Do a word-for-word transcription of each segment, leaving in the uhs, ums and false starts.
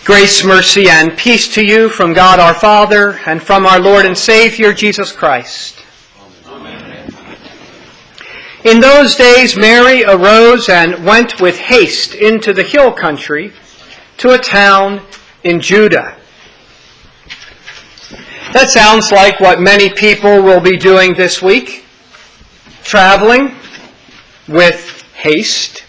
Grace, mercy, and peace to you from God our Father and from our Lord and Savior, Jesus Christ. Amen. In those days, Mary arose and went with haste into the hill country to a town in Judah. That sounds like what many people will be doing this week, traveling with haste.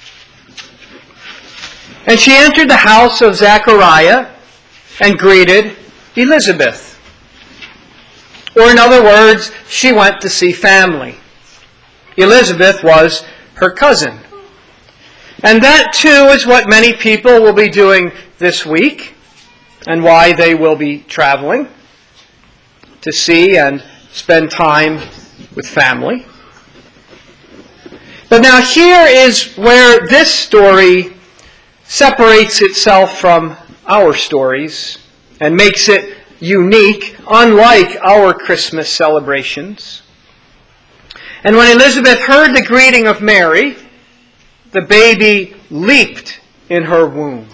And she entered the house of Zechariah and greeted Elizabeth. Or in other words, she went to see family. Elizabeth was her cousin. And that too is what many people will be doing this week and why they will be traveling to see and spend time with family. But now here is where this story separates itself from our stories and makes it unique, unlike our Christmas celebrations. And when Elizabeth heard the greeting of Mary, the baby leaped in her womb.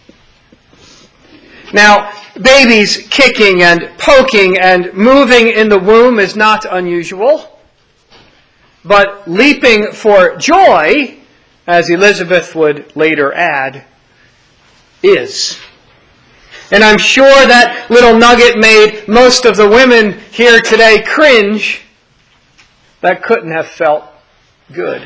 Now, babies kicking and poking and moving in the womb is not unusual, but leaping for joy, as Elizabeth would later add, is. And I'm sure that little nugget made most of the women here today cringe. That couldn't have felt good.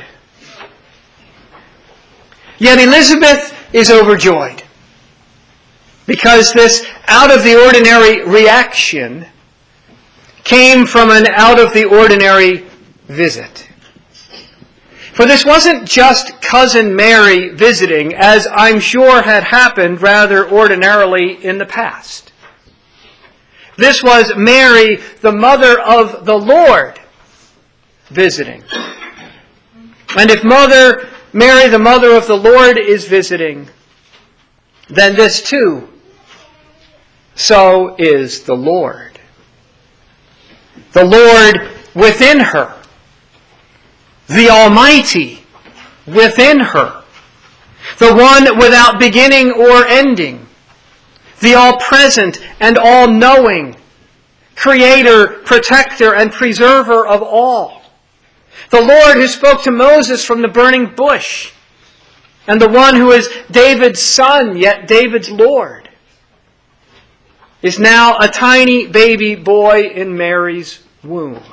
Yet Elizabeth is overjoyed because this out-of-the-ordinary reaction came from an out-of-the-ordinary visit. For this wasn't just Cousin Mary visiting, as I'm sure had happened rather ordinarily in the past. This was Mary, the mother of the Lord, visiting. And if Mother Mary, the mother of the Lord, is visiting, then this too, so is the Lord. The Lord within her. The Almighty within her, the one without beginning or ending, the all-present and all-knowing, creator, protector, and preserver of all. The Lord who spoke to Moses from the burning bush, and the one who is David's son, yet David's Lord, is now a tiny baby boy in Mary's womb.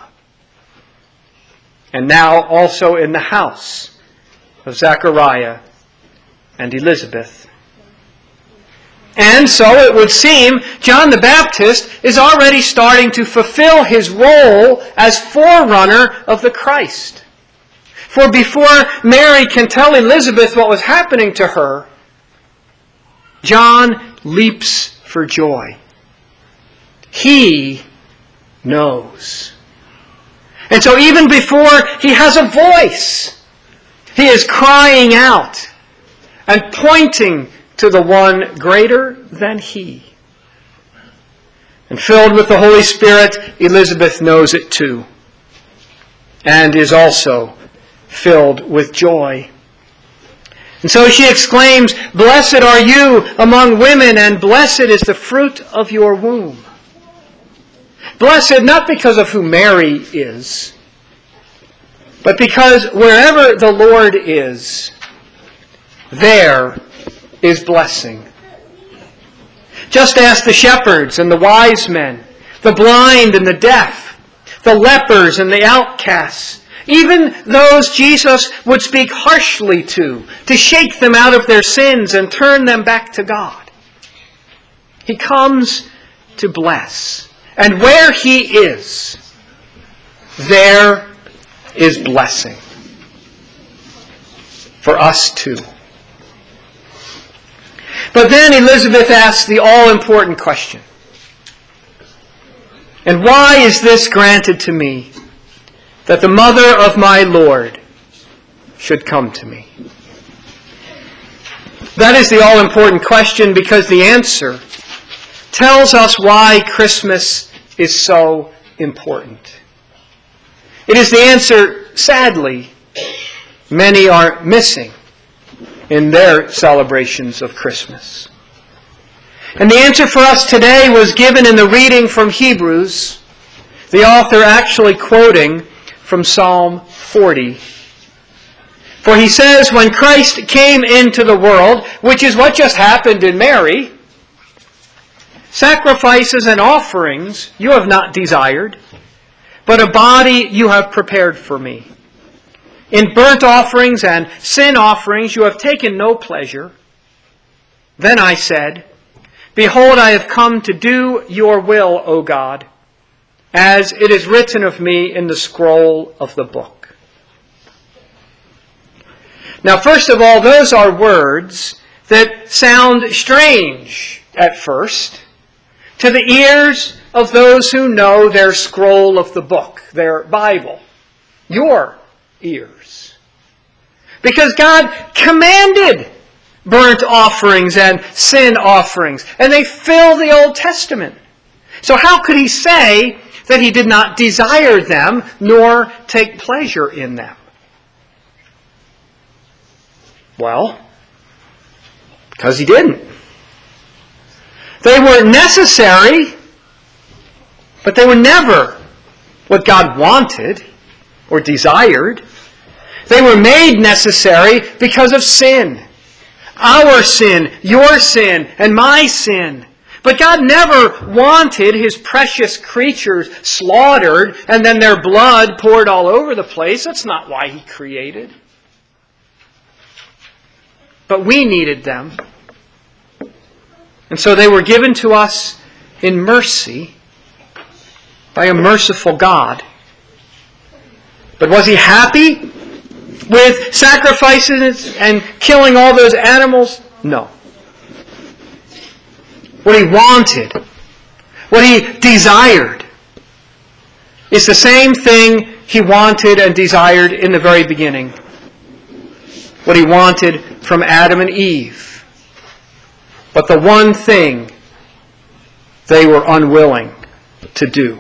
And now also in the house of Zechariah and Elizabeth. And so it would seem John the Baptist is already starting to fulfill his role as forerunner of the Christ. For before Mary can tell Elizabeth what was happening to her, John leaps for joy. He knows. And so even before he has a voice, he is crying out and pointing to the one greater than he. And filled with the Holy Spirit, Elizabeth knows it too, and is also filled with joy. And so she exclaims, "Blessed are you among women, and blessed is the fruit of your womb." Blessed not because of who Mary is, but because wherever the Lord is, there is blessing. Just ask the shepherds and the wise men, the blind and the deaf, the lepers and the outcasts, even those Jesus would speak harshly to, to shake them out of their sins and turn them back to God. He comes to bless. And where he is, there is blessing. For us too. But then Elizabeth asks the all-important question. And why is this granted to me, that the mother of my Lord should come to me? That is the all-important question, because the answer tells us why Christmas is so important. It is the answer, sadly, many are missing in their celebrations of Christmas. And the answer for us today was given in the reading from Hebrews, the author actually quoting from Psalm forty. For he says, when Christ came into the world, which is what just happened in Mary, sacrifices and offerings you have not desired, but a body you have prepared for me. In burnt offerings and sin offerings you have taken no pleasure. Then I said, behold, I have come to do your will, O God, as it is written of me in the scroll of the book. Now, first of all, those are words that sound strange at first to the ears of those who know their scroll of the book, their Bible, your ears. Because God commanded burnt offerings and sin offerings, and they fill the Old Testament. So how could he say that he did not desire them nor take pleasure in them? Well, because he didn't. They were necessary, but they were never what God wanted or desired. They were made necessary because of sin. Our sin, your sin, and my sin. But God never wanted his precious creatures slaughtered and then their blood poured all over the place. That's not why he created. But we needed them. And so they were given to us in mercy by a merciful God. But was he happy with sacrifices and killing all those animals? No. What he wanted, what he desired, is the same thing he wanted and desired in the very beginning. What he wanted from Adam and Eve. But the one thing they were unwilling to do.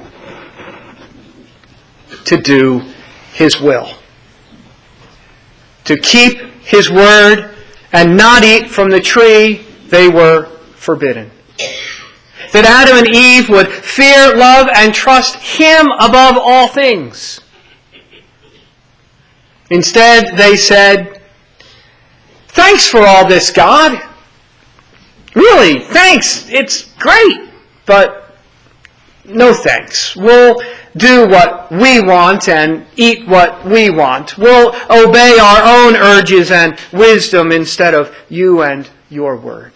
To do his will. To keep his word and not eat from the tree they were forbidden. That Adam and Eve would fear, love, and trust him above all things. Instead, they said, thanks for all this, God. Really, thanks. It's great. But no thanks. We'll do what we want and eat what we want. We'll obey our own urges and wisdom instead of you and your word.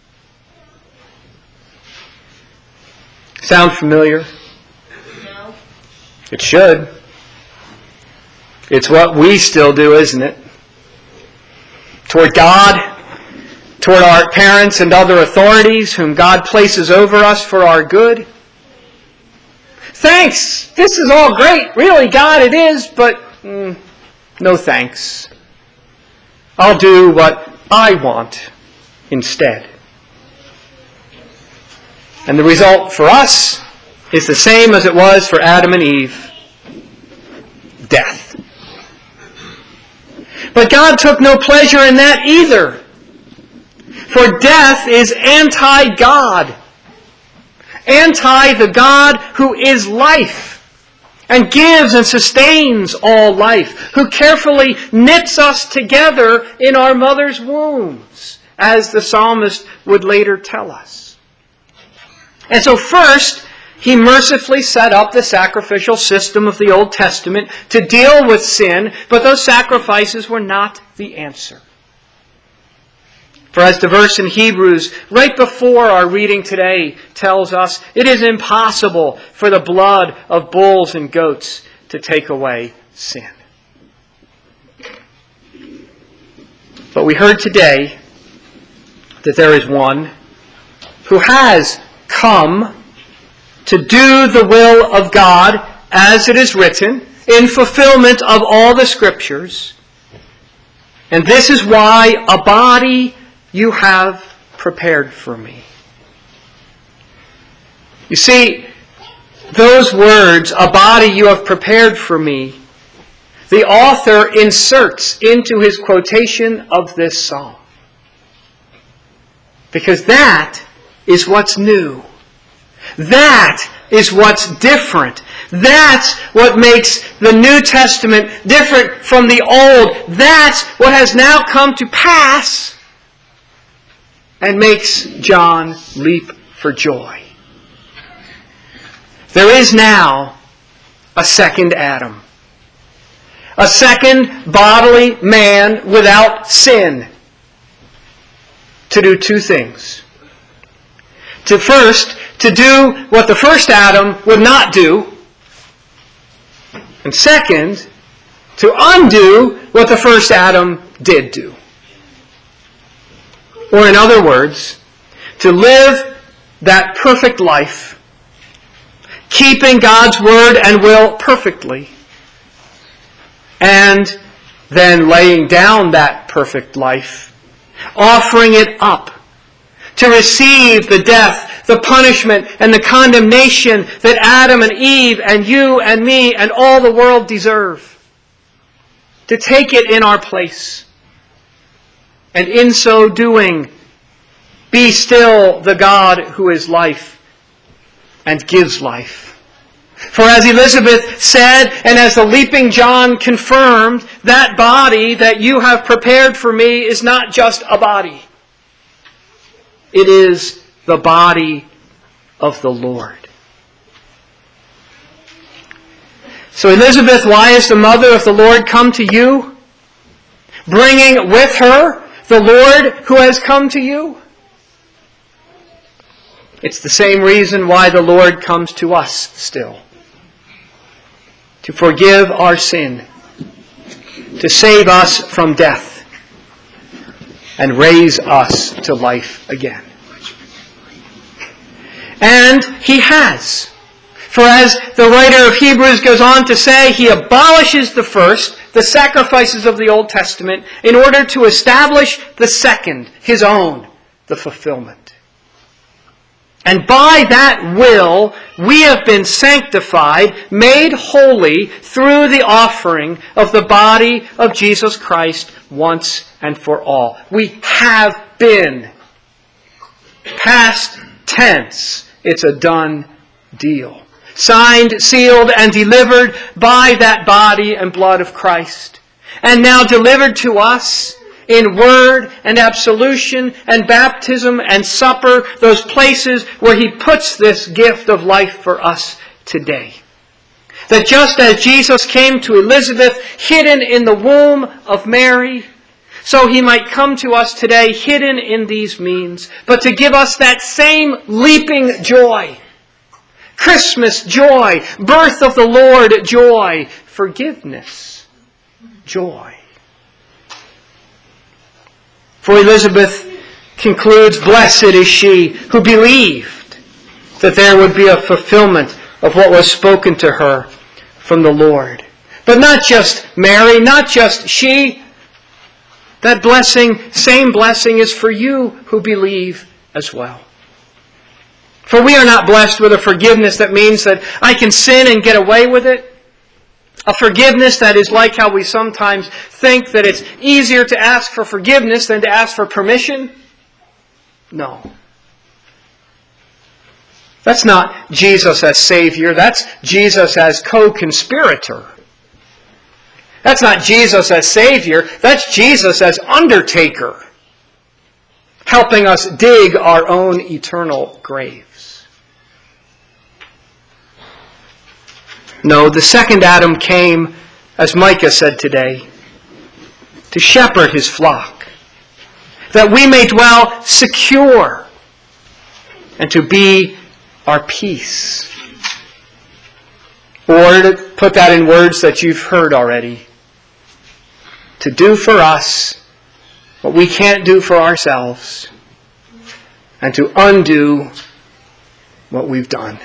Sound familiar? No. It should. It's what we still do, isn't it? Toward God, toward our parents and other authorities whom God places over us for our good. Thanks! This is all great. Really, God, it is, but mm, no thanks. I'll do what I want instead. And the result for us is the same as it was for Adam and Eve. Death. But God took no pleasure in that either. For death is anti-God. Anti the God who is life and gives and sustains all life, who carefully knits us together in our mother's wombs, as the psalmist would later tell us. And so first, he mercifully set up the sacrificial system of the Old Testament to deal with sin, but those sacrifices were not the answer. For as the verse in Hebrews, right before our reading today, tells us, it is impossible for the blood of bulls and goats to take away sin. But we heard today that there is one who has come to do the will of God as it is written, in fulfillment of all the Scriptures. And this is why a body you have prepared for me. You see, those words, a body you have prepared for me, the author inserts into his quotation of this psalm. Because that is what's new. That is what's different. That's what makes the New Testament different from the Old. That's what has now come to pass and makes John leap for joy. There is now a second Adam. A second bodily man without sin to do two things. To first, to do what the first Adam would not do. And second, to undo what the first Adam did do. Or in other words, to live that perfect life, keeping God's word and will perfectly, and then laying down that perfect life, offering it up to receive the death, the punishment, and the condemnation that Adam and Eve and you and me and all the world deserve. To take it in our place. And in so doing, be still the God who is life and gives life. For as Elizabeth said, and as the leaping John confirmed, that body that you have prepared for me is not just a body. It is the body of the Lord. So Elizabeth, why is the mother of the Lord come to you? Bringing with her the Lord who has come to you? It's the same reason why the Lord comes to us still. To forgive our sin, to save us from death, and raise us to life again. And He has. For as the writer of Hebrews goes on to say, He abolishes the first, the sacrifices of the Old Testament, in order to establish the second, His own, the fulfillment. And by that will, we have been sanctified, made holy through the offering of the body of Jesus Christ once and for all. We have been. Past tense. It's a done deal. Signed, sealed, and delivered by that body and blood of Christ. And now delivered to us in word and absolution and baptism and supper, those places where He puts this gift of life for us today. That just as Jesus came to Elizabeth hidden in the womb of Mary, so He might come to us today hidden in these means, but to give us that same leaping joy. Christmas joy, birth of the Lord joy, forgiveness joy. For Elizabeth concludes, blessed is she who believed that there would be a fulfillment of what was spoken to her from the Lord. But not just Mary, not just she. That blessing, same blessing is for you who believe as well. For we are not blessed with a forgiveness that means that I can sin and get away with it. A forgiveness that is like how we sometimes think that it's easier to ask for forgiveness than to ask for permission. No. That's not Jesus as Savior. That's Jesus as co-conspirator. That's not Jesus as Savior. That's Jesus as undertaker, helping us dig our own eternal graves. No, the second Adam came, as Micah said today, to shepherd his flock, that we may dwell secure and to be our peace. Or to put that in words that you've heard already, to do for us what we can't do for ourselves and to undo what we've done.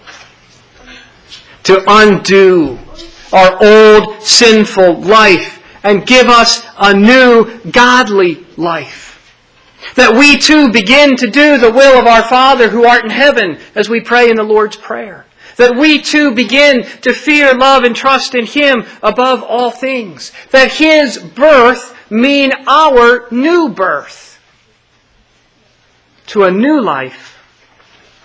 To undo our old sinful life and give us a new godly life. That we too begin to do the will of our Father who art in heaven as we pray in the Lord's Prayer. That we too begin to fear, love, and trust in Him above all things. That His birth mean our new birth to a new life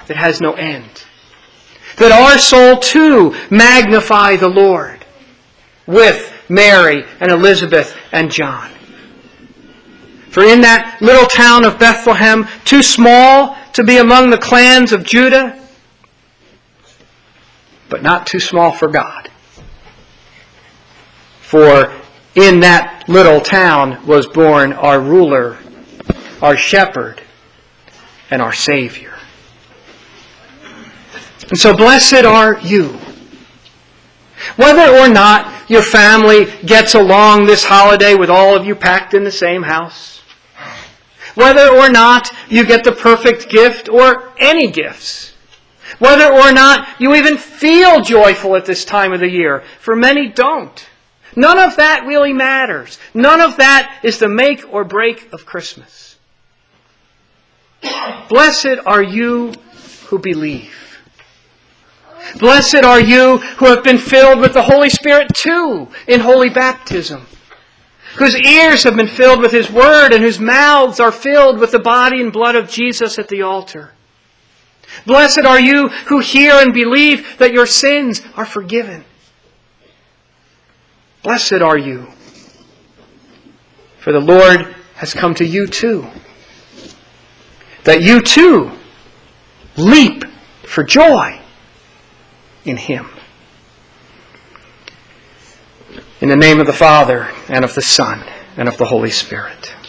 that has no end. That our soul too magnify the Lord with Mary and Elizabeth and John. For in that little town of Bethlehem, too small to be among the clans of Judah, but not too small for God. For in that little town was born our ruler, our shepherd, and our Savior. And so blessed are you. Whether or not your family gets along this holiday with all of you packed in the same house, whether or not you get the perfect gift or any gifts, whether or not you even feel joyful at this time of the year, for many don't. None of that really matters. None of that is the make or break of Christmas. Blessed are you who believe. Blessed are you who have been filled with the Holy Spirit too in holy baptism, whose ears have been filled with His Word and whose mouths are filled with the body and blood of Jesus at the altar. Blessed are you who hear and believe that your sins are forgiven. Blessed are you, for the Lord has come to you too, that you too leap for joy in Him. In the name of the Father, and of the Son, and of the Holy Spirit.